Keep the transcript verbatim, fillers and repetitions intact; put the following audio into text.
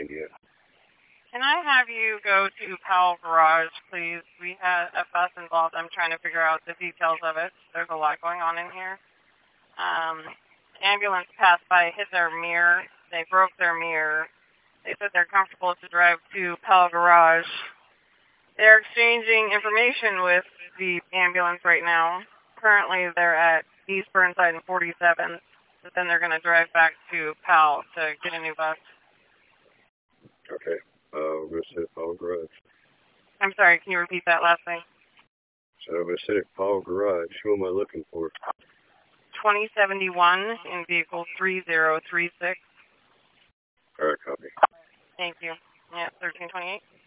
find you. Can I have you go to Powell Garage, please? We had a bus involved. I'm trying to figure out the details of it. There's a lot going on in here. Um, ambulance passed by, hit their mirror. They broke their mirror. They said they're comfortable to drive to Powell Garage. They're exchanging information with the ambulance right now. Currently, they're at East Burnside and forty-seventh, but then they're going to drive back to Powell to get a new bus. Okay. Uh, we're going to sit at Powell Garage. I'm sorry, can you repeat that last thing? So I'm going to sit at Powell Garage. Who am I looking for? twenty seventy-one in vehicle three zero three six. All right, copy. Thank you. Yeah, thirteen twenty-eight.